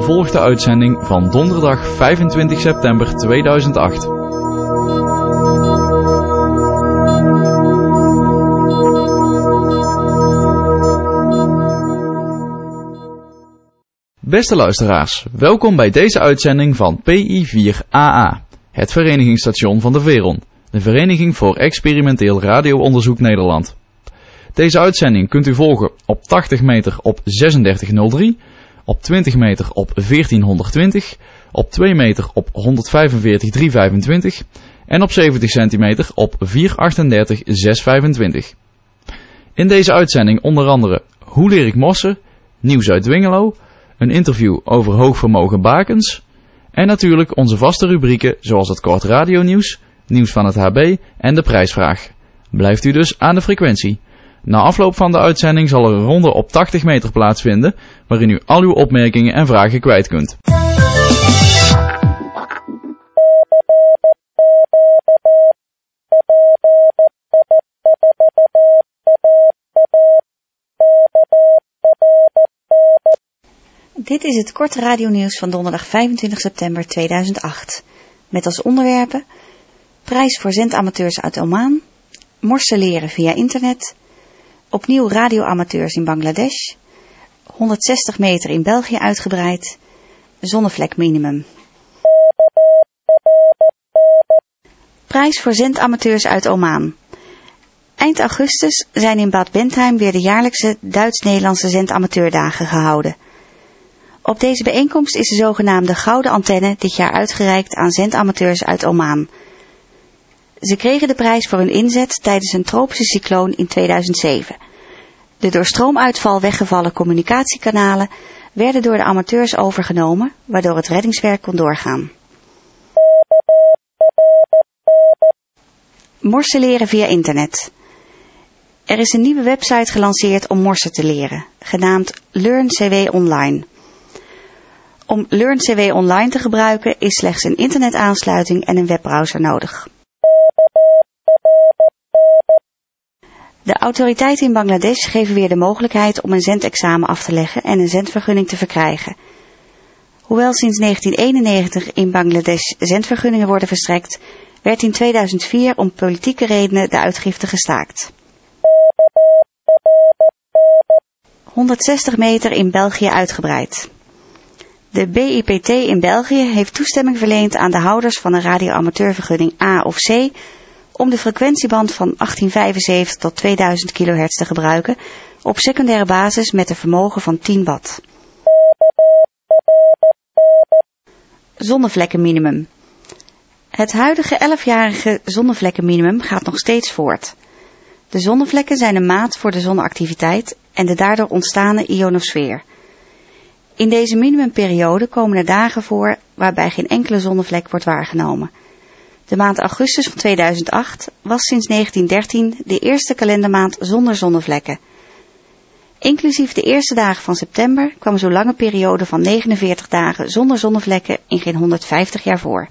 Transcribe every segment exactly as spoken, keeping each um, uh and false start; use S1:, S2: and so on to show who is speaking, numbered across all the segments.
S1: volgt de uitzending van donderdag vijfentwintig september tweeduizend acht. Beste luisteraars, welkom bij deze uitzending van P I vier A A, het verenigingsstation van de Veron, de Vereniging voor Experimenteel Radioonderzoek Nederland. Deze uitzending kunt u volgen op tachtig meter op zesendertig nul drie, op twintig meter op veertienhonderdtwintig, op twee meter op honderdvijfenveertig driehonderdvijfentwintig en op zeventig centimeter op vierhonderdachtendertig zeshonderdvijfentwintig. In deze uitzending onder andere Hoe leer ik morsen, nieuws uit Dwingelo, een interview over hoogvermogen bakens en natuurlijk onze vaste rubrieken zoals het kort radionieuws, nieuws van het H B en de prijsvraag. Blijft u dus aan de frequentie. Na afloop van de uitzending zal er een ronde op tachtig meter plaatsvinden, waarin u al uw opmerkingen en vragen kwijt kunt.
S2: Dit is het korte radionieuws van donderdag vijfentwintig september tweeduizend acht. Met als onderwerpen: prijs voor zendamateurs uit Oman, morsen leren via internet, opnieuw radioamateurs in Bangladesh, honderdzestig meter in België uitgebreid, zonnevlekminimum. Prijs voor zendamateurs uit Oman. Eind augustus zijn in Bad Bentheim weer de jaarlijkse Duits-Nederlandse zendamateurdagen gehouden. Op deze bijeenkomst is de zogenaamde Gouden Antenne dit jaar uitgereikt aan zendamateurs uit Oman. Ze kregen de prijs voor hun inzet tijdens een tropische cycloon in tweeduizend zeven. De door stroomuitval weggevallen communicatiekanalen werden door de amateurs overgenomen, waardoor het reddingswerk kon doorgaan. Morsen leren via internet. Er is een nieuwe website gelanceerd om morsen te leren, genaamd Learn C W Online. Om Learn C W Online te gebruiken is slechts een internetaansluiting en een webbrowser nodig. De autoriteiten in Bangladesh geven weer de mogelijkheid om een zendexamen af te leggen en een zendvergunning te verkrijgen. Hoewel sinds negentien eenennegentig in Bangladesh zendvergunningen worden verstrekt, werd in tweeduizend vier om politieke redenen de uitgifte gestaakt. honderdzestig meter in België uitgebreid. De B I P T in België heeft toestemming verleend aan de houders van een radioamateurvergunning A of C om de frequentieband van achttienhonderdvijfenzeventig tot tweeduizend kilohertz te gebruiken op secundaire basis met een vermogen van tien watt. Zonnevlekkenminimum. Het huidige elfjarige zonnevlekkenminimum gaat nog steeds voort. De zonnevlekken zijn een maat voor de zonneactiviteit en de daardoor ontstane ionosfeer. In deze minimumperiode komen er dagen voor waarbij geen enkele zonnevlek wordt waargenomen. De maand augustus van tweeduizend acht was sinds negentien dertien de eerste kalendermaand zonder zonnevlekken. Inclusief de eerste dagen van september kwam zo'n lange periode van negenenveertig dagen zonder zonnevlekken in geen honderdvijftig jaar voor.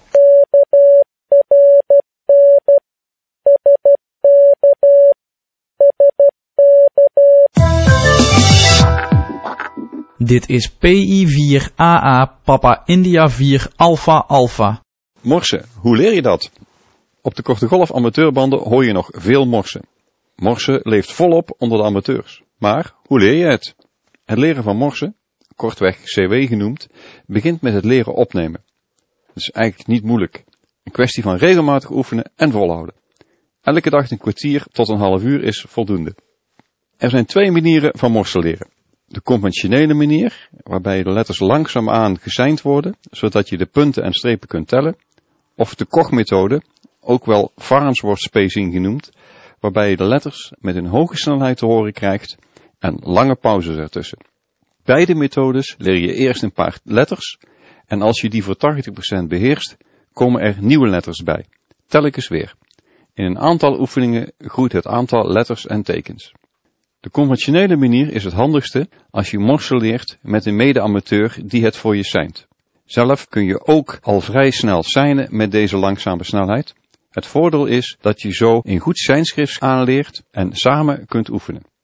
S1: Dit is P I vier A A Papa India vier Alpha Alpha.
S3: Morsen, hoe leer je dat? Op de korte golf amateurbanden hoor je nog veel morsen. Morsen leeft volop onder de amateurs. Maar hoe leer je het? Het leren van morsen, kortweg C W genoemd, begint met het leren opnemen. Dat is eigenlijk niet moeilijk. Een kwestie van regelmatig oefenen en volhouden. Elke dag een kwartier tot een half uur is voldoende. Er zijn twee manieren van morsen leren. De conventionele manier, waarbij de letters langzaamaan geseind worden, zodat je de punten en strepen kunt tellen. Of de Koch-methode, ook wel Farnsworth spacing genoemd, waarbij je de letters met een hoge snelheid te horen krijgt en lange pauzes ertussen. Beide methodes leer je eerst een paar letters en als je die voor tachtig procent beheerst, komen er nieuwe letters bij. Telkens weer. In een aantal oefeningen groeit het aantal letters en tekens. De conventionele manier is het handigste als je morsen leert met een mede-amateur die het voor je seint. Zelf kun je ook al vrij snel seinen met deze langzame snelheid. Het voordeel is dat je zo een goed seinschrift aanleert en samen kunt oefenen.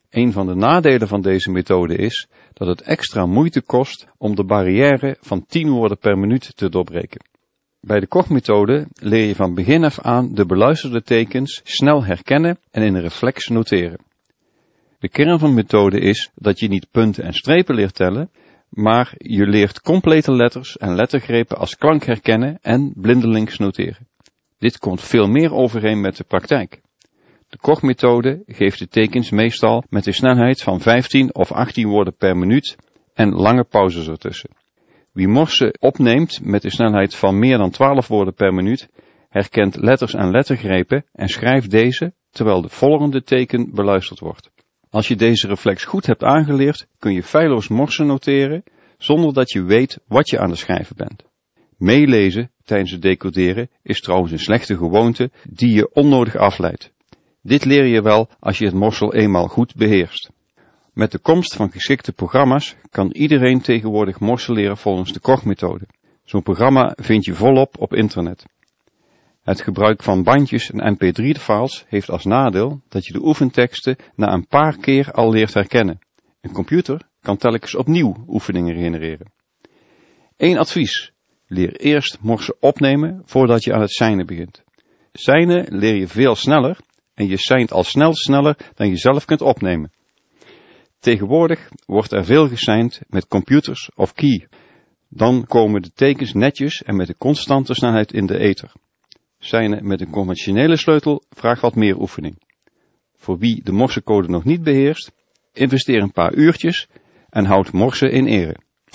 S3: Een van de nadelen van deze methode is dat het extra moeite kost om de barrière van tien woorden per minuut te doorbreken. Bij de Koch-methode leer je van begin af aan de beluisterde tekens snel herkennen en in een reflex noteren. De kern van de methode is dat je niet punten en strepen leert tellen, maar je leert complete letters en lettergrepen als klank herkennen en blindelings noteren. Dit komt veel meer overeen met de praktijk. De Koch-methode geeft de tekens meestal met een snelheid van vijftien of achttien woorden per minuut en lange pauzes ertussen. Wie morse opneemt met een snelheid van meer dan twaalf woorden per minuut, herkent letters en lettergrepen en schrijft deze terwijl de volgende teken beluisterd wordt. Als je deze reflex goed hebt aangeleerd, kun je feilloos morsen noteren zonder dat je weet wat je aan het schrijven bent. Meelezen tijdens het decoderen is trouwens een slechte gewoonte die je onnodig afleidt. Dit leer je wel als je het morsel eenmaal goed beheerst. Met de komst van geschikte programma's kan iedereen tegenwoordig morsen leren volgens de Koch-methode. Zo'n programma vind je volop op internet. Het gebruik van bandjes en M P drie files heeft als nadeel dat je de oefenteksten na een paar keer al leert herkennen. Een computer kan telkens opnieuw oefeningen genereren. Eén advies: leer eerst morsen opnemen voordat je aan het seinen begint. Seinen leer je veel sneller en je seint al snel sneller dan je zelf kunt opnemen. Tegenwoordig wordt er veel geseind met computers of key. Dan komen de tekens netjes en met een constante snelheid in de ether. Seinen met een conventionele sleutel vraagt wat meer oefening. Voor wie de morsecode nog niet beheerst, investeer een paar uurtjes en houd morsen in ere.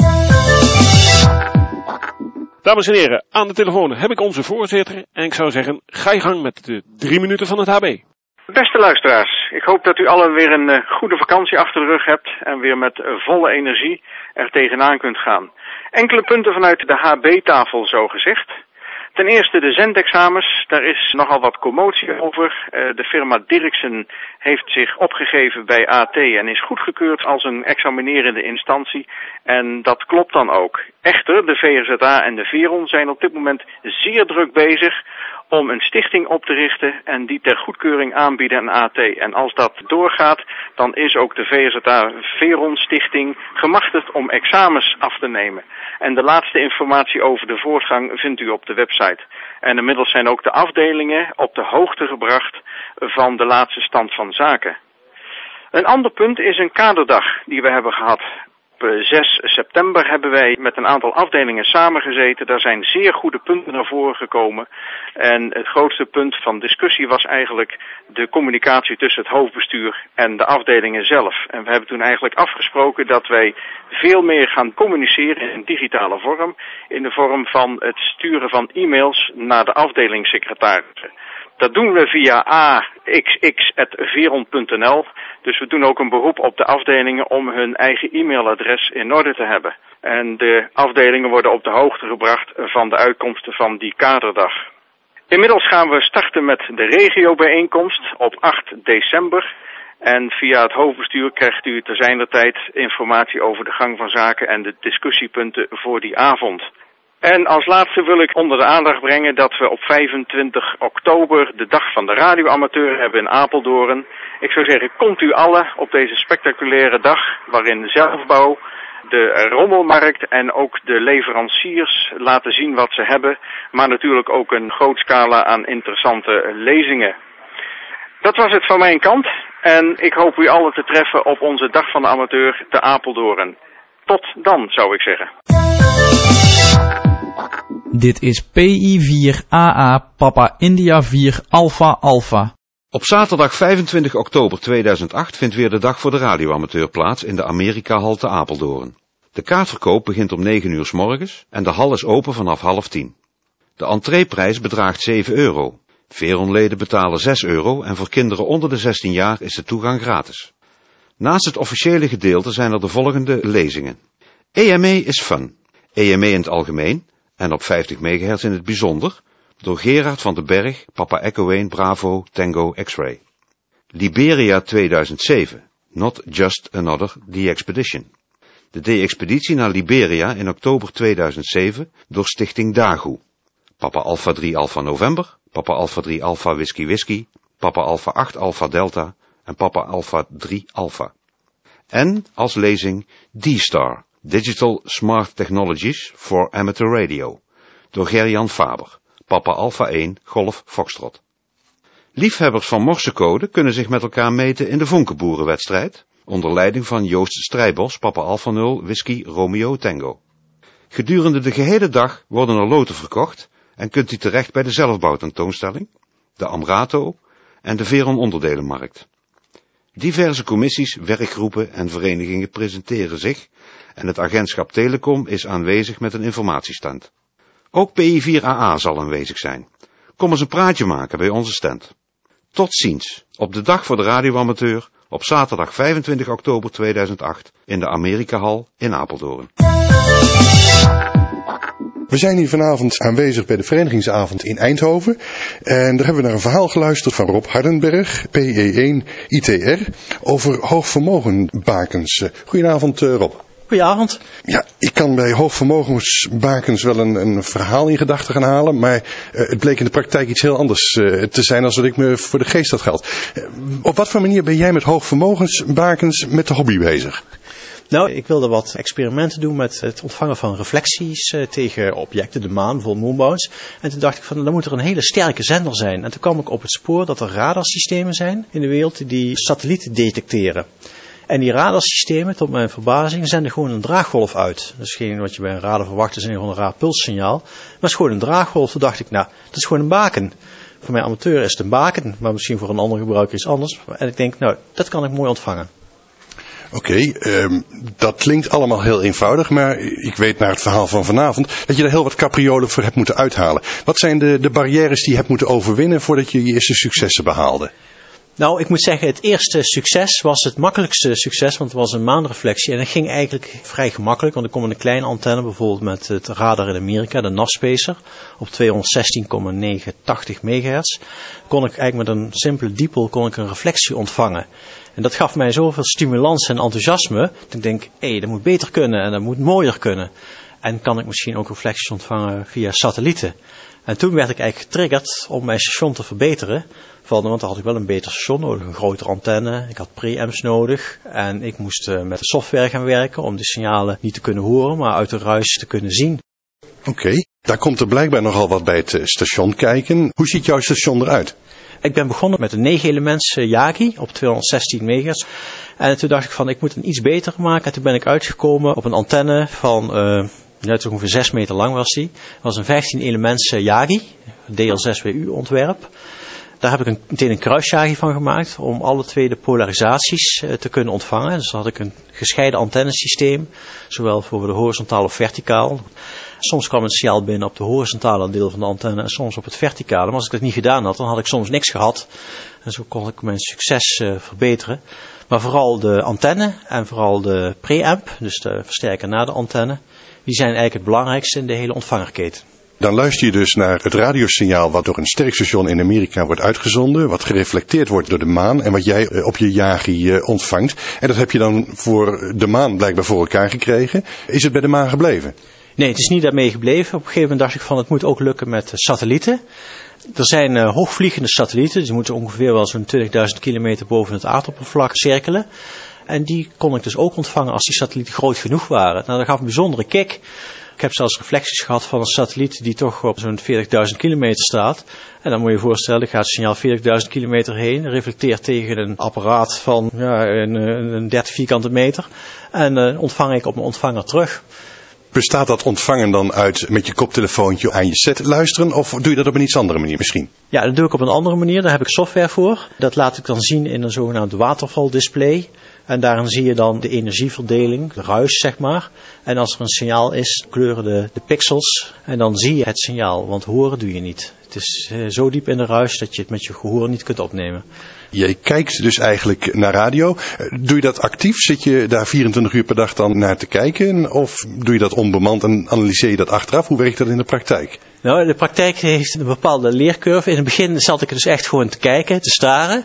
S4: Dames en heren, aan de telefoon heb ik onze voorzitter en ik zou zeggen, ga je gang met de drie minuten van het H B.
S5: Beste luisteraars, ik hoop dat u allen weer een uh, goede vakantie achter de rug hebt en weer met uh, volle energie er tegenaan kunt gaan. Enkele punten vanuit de H B-tafel zo gezegd. Ten eerste de zendexamens, daar is nogal wat commotie over. Uh, de firma Dirksen heeft zich opgegeven bij A T en is goedgekeurd als een examinerende instantie. En dat klopt dan ook. Echter, de V R Z A en de Veron zijn op dit moment zeer druk bezig om een stichting op te richten en die ter goedkeuring aanbieden aan A T. En als dat doorgaat, dan is ook de V R Z A-Veron Stichting gemachtigd om examens af te nemen. En de laatste informatie over de voortgang vindt u op de website. En inmiddels zijn ook de afdelingen op de hoogte gebracht van de laatste stand van zaken. Een ander punt is een kaderdag die we hebben gehad. Op zes september hebben wij met een aantal afdelingen samengezeten. Daar zijn zeer goede punten naar voren gekomen. En het grootste punt van discussie was eigenlijk de communicatie tussen het hoofdbestuur en de afdelingen zelf. En we hebben toen eigenlijk afgesproken dat wij veel meer gaan communiceren in digitale vorm. In de vorm van het sturen van e-mails naar de afdelingssecretarissen. Dat doen we via a x x punt veron punt n l. Dus we doen ook een beroep op de afdelingen om hun eigen e-mailadres in orde te hebben. En de afdelingen worden op de hoogte gebracht van de uitkomsten van die kaderdag. Inmiddels gaan we starten met de regiobijeenkomst op acht december. En via het hoofdbestuur krijgt u te zijner tijd informatie over de gang van zaken en de discussiepunten voor die avond. En als laatste wil ik onder de aandacht brengen dat we op vijfentwintig oktober de dag van de radioamateur hebben in Apeldoorn. Ik zou zeggen, komt u allen op deze spectaculaire dag waarin zelfbouw, de rommelmarkt en ook de leveranciers laten zien wat ze hebben. Maar natuurlijk ook een groot scala aan interessante lezingen. Dat was het van mijn kant en ik hoop u allen te treffen op onze dag van de amateur te Apeldoorn. Tot dan, zou ik zeggen.
S1: Dit is P I vier A A Papa India vier Alpha Alpha.
S6: Op zaterdag vijfentwintig oktober tweeduizend acht vindt weer de dag voor de radioamateur plaats in de Amerika-hal te Apeldoorn. De kaartverkoop begint om negen uur 's morgens en de hal is open vanaf half tien. De entreeprijs bedraagt zeven euro. Veronleden betalen zes euro en voor kinderen onder de zestien jaar is de toegang gratis. Naast het officiële gedeelte zijn er de volgende lezingen. E M E is fun. E M E in het algemeen en op vijftig megahertz in het bijzonder, door Gerard van den Berg, Papa Echo één Bravo Tango X-Ray. Liberia tweeduizend zeven, Not Just Another The Expedition. De D-expeditie naar Liberia in oktober tweeduizend zeven door Stichting Dagu. Papa Alpha drie Alpha November, Papa Alpha drie Alpha Whisky Whisky, Papa Alpha acht Alpha Delta, en Papa Alpha drie Alpha. En als lezing D-Star, Digital Smart Technologies for Amateur Radio, door Gerjan Faber, Papa Alpha één Golf Foxtrot. Liefhebbers van morsecode kunnen zich met elkaar meten in de Vonkeboerenwedstrijd, onder leiding van Joost Strijbos, Papa Alpha nul Whisky Romeo Tango. Gedurende de gehele dag worden er loten verkocht en kunt u terecht bij de zelfbouwtentoonstelling, de Amrato en de Veron onderdelenmarkt. Diverse commissies, werkgroepen en verenigingen presenteren zich en het agentschap Telecom is aanwezig met een informatiestand. Ook P I vier A A zal aanwezig zijn. Kom eens een praatje maken bij onze stand. Tot ziens, op de dag voor de radioamateur, op zaterdag vijfentwintig oktober tweeduizend acht in de Amerikahal in Apeldoorn.
S7: We zijn hier vanavond aanwezig bij de verenigingsavond in Eindhoven. En daar hebben we naar een verhaal geluisterd van Rob Hardenberg, P E één I T R, over hoogvermogenbakens. Goedenavond Rob.
S8: Goedenavond.
S7: Ja, ik kan bij hoogvermogensbakens wel een, een verhaal in gedachten gaan halen, maar uh, het bleek in de praktijk iets heel anders uh, te zijn dan wat ik me voor de geest had gehad. Uh, op wat voor manier ben jij met hoogvermogensbakens met de hobby bezig?
S8: Nou, ik wilde wat experimenten doen met het ontvangen van reflecties uh, tegen objecten, de maan, bijvoorbeeld moonbounce. En toen dacht ik van, dan moet er een hele sterke zender zijn. En toen kwam ik op het spoor dat er radarsystemen zijn in de wereld die satellieten detecteren. En die radarsystemen, tot mijn verbazing, zenden gewoon een draaggolf uit. Dat is geen wat je bij een radar verwacht, is gewoon een raar pulssignaal. Maar het is gewoon een draaggolf. Toen dacht ik, nou, dat is gewoon een baken. Voor mijn amateur is het een baken, maar misschien voor een andere gebruiker is anders. En ik denk, nou, dat kan ik mooi ontvangen.
S7: Oké, okay, um, dat klinkt allemaal heel eenvoudig, maar ik weet naar het verhaal van vanavond dat je er heel wat capriolen voor hebt moeten uithalen. Wat zijn de, de barrières die je hebt moeten overwinnen voordat je je eerste successen behaalde?
S8: Nou, ik moet zeggen, het eerste succes was het makkelijkste succes, want het was een maanreflectie. En dat ging eigenlijk vrij gemakkelijk, want ik kon met een kleine antenne, bijvoorbeeld met het radar in Amerika, de N A V Spacer, op tweehonderdzestien komma negenentachtig megahertz, kon ik eigenlijk met een simpele dipel kon ik een reflectie ontvangen. En dat gaf mij zoveel stimulans en enthousiasme, dat ik denk, hé, hey, dat moet beter kunnen en dat moet mooier kunnen. En kan ik misschien ook reflecties ontvangen via satellieten. En toen werd ik eigenlijk getriggerd om mijn station te verbeteren. Want dan had ik wel een beter station nodig, een grotere antenne. Ik had preamps nodig en ik moest met de software gaan werken om de signalen niet te kunnen horen, maar uit de ruis te kunnen zien.
S7: Oké, okay, daar komt er blijkbaar nogal wat bij het station kijken. Hoe ziet jouw station eruit?
S8: Ik ben begonnen met een negen elements Yagi op tweehonderdzestien megahertz. En toen dacht ik van, ik moet een iets beter maken. En toen ben ik uitgekomen op een antenne van, uh, ja, ongeveer zes meter lang was die. Dat was een vijftien elements Yagi, D L zes W U ontwerp. Daar heb ik een, meteen een kruisjagi van gemaakt om alle twee de polarisaties uh, te kunnen ontvangen. Dus dan had ik een gescheiden antennesysteem, zowel voor de horizontaal of verticaal. Soms kwam het signaal binnen op de horizontale deel van de antenne en soms op het verticale. Maar als ik dat niet gedaan had, dan had ik soms niks gehad. En zo kon ik mijn succes uh, verbeteren. Maar vooral de antenne en vooral de preamp, dus de versterker na de antenne, die zijn eigenlijk het belangrijkste in de hele ontvangerketen.
S7: Dan luister je dus naar het radiosignaal wat door een sterkstation in Amerika wordt uitgezonden, wat gereflecteerd wordt door de maan en wat jij op je Yagi ontvangt. En dat heb je dan voor de maan blijkbaar voor elkaar gekregen. Is het bij de maan gebleven?
S8: Nee, het is niet daarmee gebleven. Op een gegeven moment dacht ik van, het moet ook lukken met satellieten. Er zijn uh, hoogvliegende satellieten, die moeten ongeveer wel zo'n twintigduizend kilometer boven het aardoppervlak cirkelen. En die kon ik dus ook ontvangen als die satellieten groot genoeg waren. Nou, dat gaf een bijzondere kick. Ik heb zelfs reflecties gehad van een satelliet die toch op zo'n veertigduizend kilometer staat. En dan moet je je voorstellen, gaat het signaal veertigduizend kilometer heen, reflecteert tegen een apparaat van ja, een, een dertig vierkante meter. En uh, ontvang ik op mijn ontvanger terug.
S7: Bestaat dat ontvangen dan uit met je koptelefoontje aan je set luisteren of doe je dat op een iets andere manier misschien?
S8: Ja, dat doe ik op een andere manier. Daar heb ik software voor. Dat laat ik dan zien in een zogenaamd watervaldisplay. En daarin zie je dan de energieverdeling, de ruis zeg maar. En als er een signaal is, kleuren de, de pixels en dan zie je het signaal, want horen doe je niet. Het is uh, zo diep in de ruis dat je het met je gehoor niet kunt opnemen.
S7: Je kijkt dus eigenlijk naar radio. Doe je dat actief? Zit je daar vierentwintig uur per dag dan naar te kijken? Of doe je dat onbemand en analyseer je dat achteraf? Hoe werkt dat in de praktijk?
S8: Nou, de praktijk heeft een bepaalde leercurve. In het begin zat ik dus echt gewoon te kijken, te staren.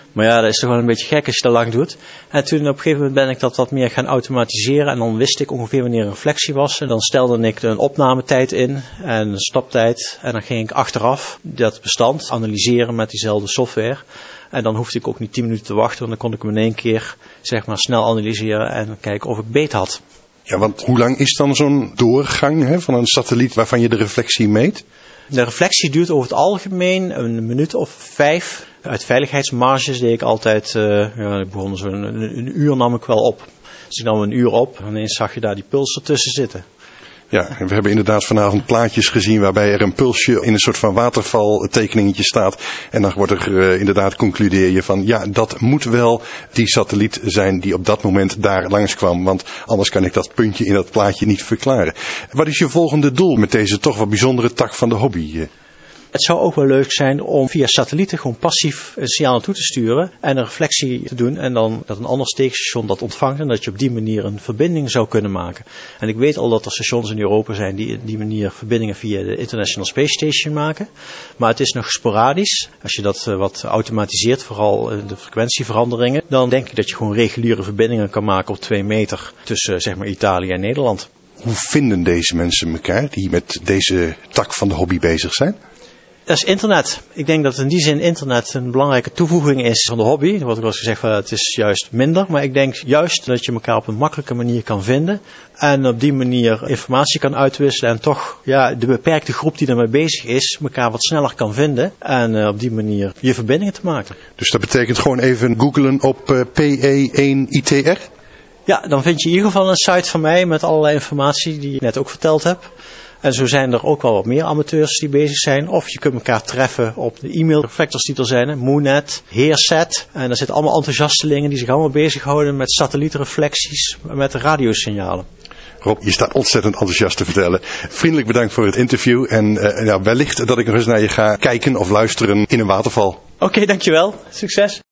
S8: Maar ja, dat is toch wel een beetje gek als je dat lang doet. En toen op een gegeven moment ben ik dat wat meer gaan automatiseren. En dan wist ik ongeveer wanneer een reflectie was. En dan stelde ik een opnametijd in en een stoptijd. En dan ging ik achteraf dat bestand analyseren met diezelfde software. En dan hoefde ik ook niet tien minuten te wachten. Want dan kon ik hem in één keer zeg maar, snel analyseren en kijken of ik beet had.
S7: Ja, want hoe lang is dan zo'n doorgang hè, van een satelliet waarvan je de reflectie meet?
S8: De reflectie duurt over het algemeen een minuut of vijf. Uit veiligheidsmarges deed ik altijd, uh, ja, ik begon zo'n een, een uur nam ik wel op. Dus ik nam een uur op en ineens zag je daar die puls ertussen zitten.
S7: Ja, we hebben inderdaad vanavond plaatjes gezien waarbij er een pulsje in een soort van watervaltekeningetje staat. En dan wordt er uh, inderdaad concludeer je van ja, dat moet wel die satelliet zijn die op dat moment daar langskwam. Want anders kan ik dat puntje in dat plaatje niet verklaren. Wat is je volgende doel met deze toch wat bijzondere tak van de hobby?
S8: Het zou ook wel leuk zijn om via satellieten gewoon passief een signaal naartoe te sturen en een reflectie te doen en dan dat een ander steekstation dat ontvangt en dat je op die manier een verbinding zou kunnen maken. En ik weet al dat er stations in Europa zijn die op die manier verbindingen via de International Space Station maken. Maar het is nog sporadisch. Als je dat wat automatiseert, vooral de frequentieveranderingen, dan denk ik dat je gewoon reguliere verbindingen kan maken op twee meter tussen zeg maar Italië en Nederland.
S7: Hoe vinden deze mensen elkaar die met deze tak van de hobby bezig zijn?
S8: Dat is internet. Ik denk dat in die zin internet een belangrijke toevoeging is van de hobby. Er wordt ook wel eens gezegd van het is juist minder. Maar ik denk juist dat je elkaar op een makkelijke manier kan vinden. En op die manier informatie kan uitwisselen. En toch ja, de beperkte groep die daarmee bezig is, elkaar wat sneller kan vinden. En uh, op die manier je verbindingen te maken.
S7: Dus dat betekent gewoon even googlen op uh, P E één I T R?
S8: Ja, dan vind je in ieder geval een site van mij met allerlei informatie die ik net ook verteld heb. En zo zijn er ook wel wat meer amateurs die bezig zijn. Of je kunt elkaar treffen op de e-mail-reflectors die er zijn. Moonet, Heerset. En daar zitten allemaal enthousiastelingen die zich allemaal bezighouden met satellietreflecties, met radiosignalen.
S7: Rob, je staat ontzettend enthousiast te vertellen. Vriendelijk bedankt voor het interview. En uh, ja, wellicht dat ik nog eens naar je ga kijken of luisteren in een waterval.
S8: Oké, okay, dankjewel. Succes.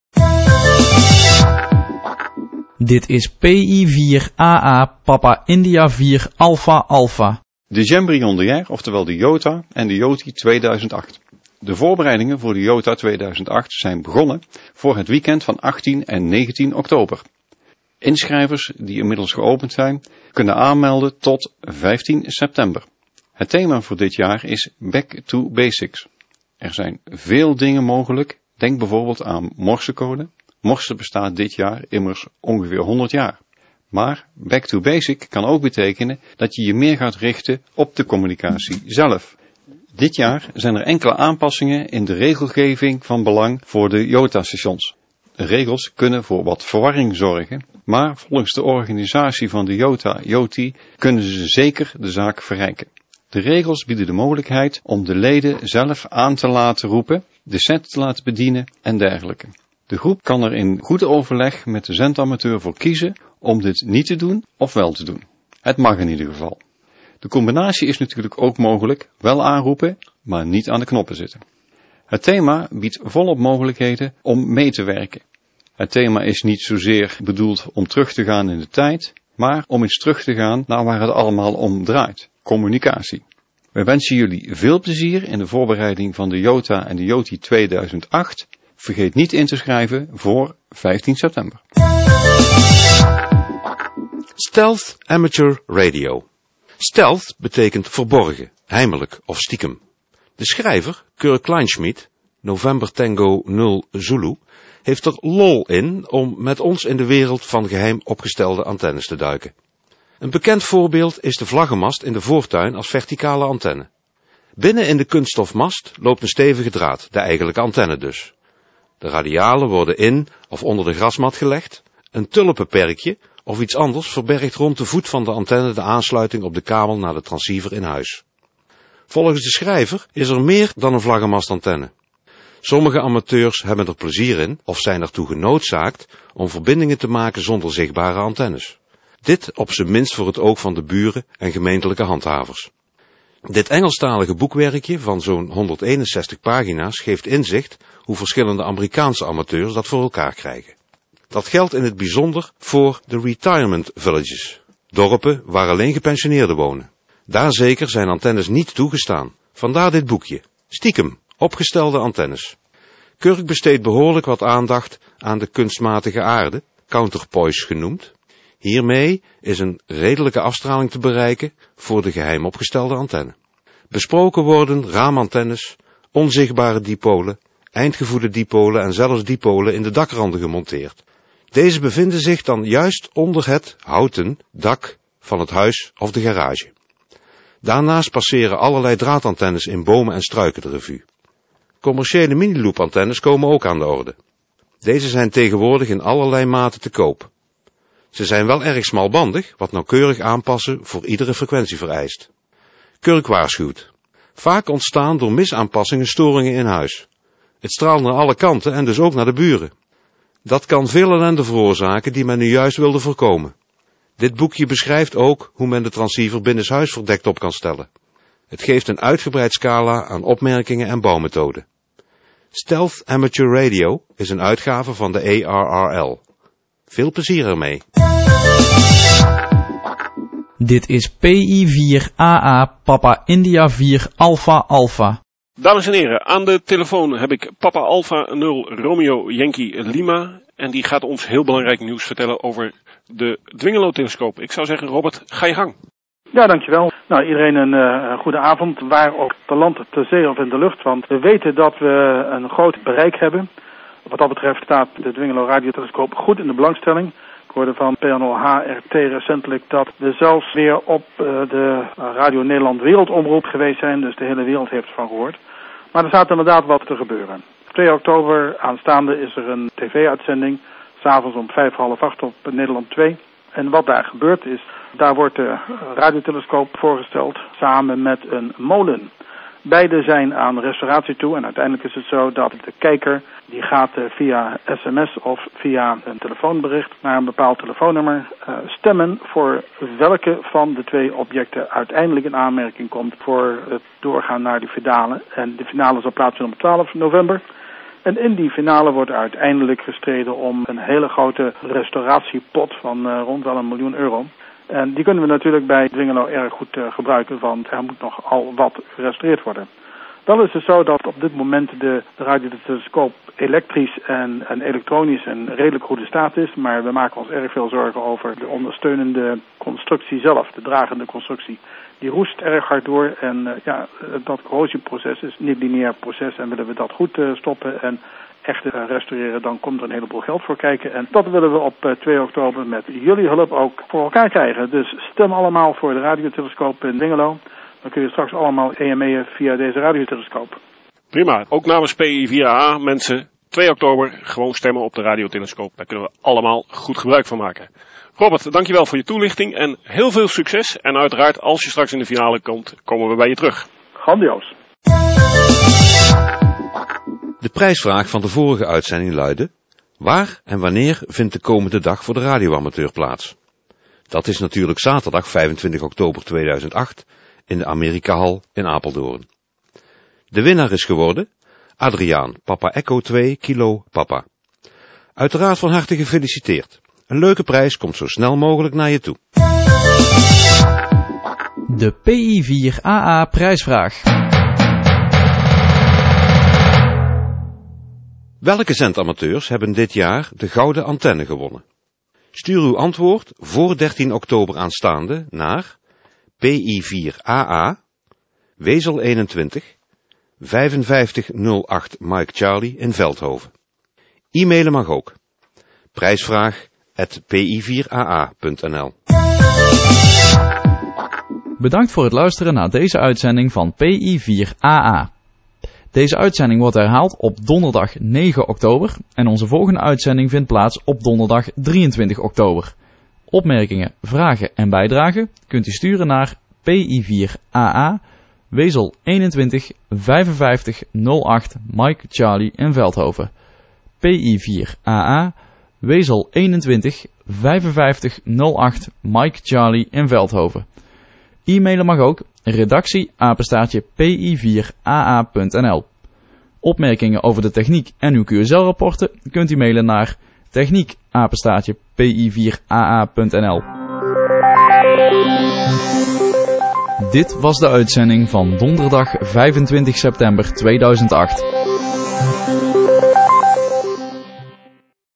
S1: Dit is P I vier A A Papa India vier Alpha Alpha.
S3: De Gembrion de Jaer, oftewel de Jota en de Joti tweeduizend acht. De voorbereidingen voor de Jota tweeduizend acht zijn begonnen voor het weekend van achttien en negentien oktober. Inschrijvers die inmiddels geopend zijn, kunnen aanmelden tot vijftien september. Het thema voor dit jaar is Back to Basics. Er zijn veel dingen mogelijk, denk bijvoorbeeld aan morsecode. Morse bestaat dit jaar immers ongeveer honderd jaar. Maar back to basic kan ook betekenen dat je je meer gaat richten op de communicatie zelf. Dit jaar zijn er enkele aanpassingen in de regelgeving van belang voor de Jota-stations. De regels kunnen voor wat verwarring zorgen, maar volgens de organisatie van de Jota-Joti kunnen ze zeker de zaak verrijken. De regels bieden de mogelijkheid om de leden zelf aan te laten roepen, de set te laten bedienen en dergelijke. De groep kan er in goed overleg met de zendamateur voor kiezen om dit niet te doen of wel te doen. Het mag in ieder geval. De combinatie is natuurlijk ook mogelijk, wel aanroepen, maar niet aan de knoppen zitten. Het thema biedt volop mogelijkheden om mee te werken. Het thema is niet zozeer bedoeld om terug te gaan in de tijd, maar om eens terug te gaan naar waar het allemaal om draait. Communicatie. We wensen jullie veel plezier in de voorbereiding van de Jota en de Joti tweeduizend acht. Vergeet niet in te schrijven voor vijftien september.
S6: Stealth Amateur Radio. Stealth betekent verborgen, heimelijk of stiekem. De schrijver, Kurt Kleinschmidt, November Tango nul Zulu, heeft er lol in om met ons in de wereld van geheim opgestelde antennes te duiken. Een bekend voorbeeld is de vlaggenmast in de voortuin als verticale antenne. Binnen in de kunststofmast loopt een stevige draad, de eigenlijke antenne dus. De radialen worden in of onder de grasmat gelegd. Een tulpenperkje of iets anders verbergt rond de voet van de antenne de aansluiting op de kabel naar de transceiver in huis. Volgens de schrijver is er meer dan een vlaggenmastantenne. Sommige amateurs hebben er plezier in of zijn ertoe genoodzaakt om verbindingen te maken zonder zichtbare antennes. Dit op zijn minst voor het oog van de buren en gemeentelijke handhavers. Dit Engelstalige boekwerkje van zo'n honderdeenenzestig pagina's geeft inzicht hoe verschillende Amerikaanse amateurs dat voor elkaar krijgen. Dat geldt in het bijzonder voor de retirement villages, dorpen waar alleen gepensioneerden wonen. Daar zeker zijn antennes niet toegestaan. Vandaar dit boekje. Stiekem, opgestelde antennes. Kirk besteedt behoorlijk wat aandacht aan de kunstmatige aarde, counterpoise genoemd. Hiermee is een redelijke afstraling te bereiken voor de geheim opgestelde antenne. Besproken worden raamantennes, onzichtbare dipolen, eindgevoerde dipolen en zelfs dipolen in de dakranden gemonteerd. Deze bevinden zich dan juist onder het houten dak van het huis of de garage. Daarnaast passeren allerlei draadantennes in bomen en struiken de revue. Commerciële miniloopantennes komen ook aan de orde. Deze zijn tegenwoordig in allerlei maten te koop. Ze zijn wel erg smalbandig, wat nauwkeurig aanpassen voor iedere frequentie vereist. Kirk waarschuwt. Vaak ontstaan door misaanpassingen storingen in huis. Het straalt naar alle kanten en dus ook naar de buren. Dat kan veel ellende veroorzaken die men nu juist wilde voorkomen. Dit boekje beschrijft ook hoe men de transceiver binnenshuis verdekt op kan stellen. Het geeft een uitgebreid scala aan opmerkingen en bouwmethoden. Stealth Amateur Radio is een uitgave van de A R R L. Veel plezier ermee.
S1: Dit is P I vier A A Papa India vier Alpha Alpha.
S4: Dames en heren, aan de telefoon heb ik Papa Alpha nul Romeo Yankee Lima. En die gaat ons heel belangrijk nieuws vertellen over de Dwingelow-telescoop. Ik zou zeggen, Robert, ga je gang.
S9: Ja, dankjewel. Nou, iedereen een uh, goede avond, waar ook te land, te zee of in de lucht. Want we weten dat we een groot bereik hebben. Wat dat betreft staat de Dwingelow radiotelescoop goed in de belangstelling. Ik hoorde van P N O H R T recentelijk dat we zelfs weer op uh, de Radio Nederland Wereldomroep geweest zijn. Dus de hele wereld heeft ervan gehoord. Maar er staat inderdaad wat te gebeuren. twee oktober aanstaande is er een tv-uitzending. S'avonds om vijf, half acht op Nederland twee. En wat daar gebeurt is, daar wordt de radiotelescoop voorgesteld samen met een molen. Beide zijn aan restauratie toe en uiteindelijk is het zo dat de kijker die gaat via sms of via een telefoonbericht naar een bepaald telefoonnummer uh, stemmen voor welke van de twee objecten uiteindelijk in aanmerking komt voor het doorgaan naar de finale. En de finale zal plaatsvinden op twaalf november. En in die finale wordt uiteindelijk gestreden om een hele grote restauratiepot van uh, rond wel een miljoen euro. En die kunnen we natuurlijk bij Dwingelow erg goed uh, gebruiken, want er moet nog al wat gerestaureerd worden. Dan is het zo dat op dit moment de, de radiotelescoop elektrisch en, en elektronisch in redelijk goede staat is. Maar we maken ons erg veel zorgen over de ondersteunende constructie zelf, de dragende constructie. Die roest erg hard door en uh, ja, dat corrosieproces is niet lineair proces en willen we dat goed uh, stoppen en echt uh, restaureren, dan komt er een heleboel geld voor kijken. En dat willen we op uh, twee oktober met jullie hulp ook voor elkaar krijgen. Dus stem allemaal voor de radiotelescoop in Dwingelow. Dan kun je straks allemaal E M E'en via deze radiotelescoop.
S4: Prima. Ook namens P I vier A A mensen, twee oktober gewoon stemmen op de radiotelescoop. Daar kunnen we allemaal goed gebruik van maken. Robert, dankjewel voor je toelichting en heel veel succes. En uiteraard, als je straks in de finale komt, komen we bij je terug.
S9: Grandioos.
S6: De prijsvraag van de vorige uitzending luidde: waar en wanneer vindt de komende dag voor de radioamateur plaats? Dat is natuurlijk zaterdag vijfentwintig oktober tweeduizend acht in de Amerikahal in Apeldoorn. De winnaar is geworden Adriaan, Papa Echo twee, Kilo Papa. Uiteraard van harte gefeliciteerd. Een leuke prijs komt zo snel mogelijk naar je toe.
S1: De P I vier A A prijsvraag.
S6: Welke zendamateurs hebben dit jaar de gouden antenne gewonnen? Stuur uw antwoord voor dertien oktober aanstaande naar P I vier A A, Wezel eenentwintig, vijfenvijftig nul acht Mike Charlie in Veldhoven. E-mailen mag ook. Prijsvraag at p i vier a a punt n l.
S1: Bedankt voor het luisteren naar deze uitzending van P I vier A A. Deze uitzending wordt herhaald op donderdag negen oktober en onze volgende uitzending vindt plaats op donderdag drieëntwintig oktober. Opmerkingen, vragen en bijdragen kunt u sturen naar P I vier A A, Wezel eenentwintig, vijfenvijftig nul acht Mike Charlie in Veldhoven. P I vier A A, Wezel eenentwintig, vijfenvijftig nul acht Mike Charlie in Veldhoven. E-mailen mag ook, redactie apenstaartje p i vier a a punt n l. Opmerkingen over de techniek en uw Q S L-rapporten kunt u mailen naar techniek apenstaartje p i vier a a punt n l. Dit was de uitzending van donderdag vijfentwintig september tweeduizend acht.